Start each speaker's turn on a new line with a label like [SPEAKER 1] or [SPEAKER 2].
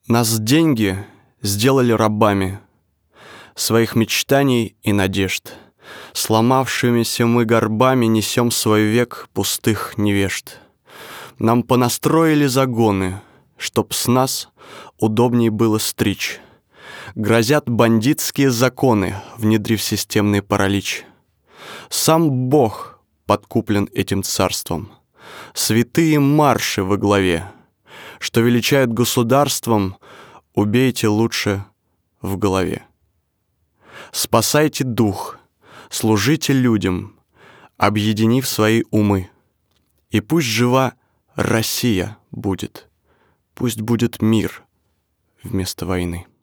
[SPEAKER 1] Нас деньги сделали рабами своих мечтаний и надежд. Сломавшимися мы горбами несем свой век пустых невежд. Нам понастроили загоны, чтоб с нас удобней было стричь. Грозят бандитские законы, внедрив системный паралич. Сам Бог подкуплен этим царством. Святые марши во главе, что величают государством, убейте лучше в голове. Спасайте дух, служите людям, объединив свои умы. И пусть жива Россия будет, пусть будет мир вместо войны.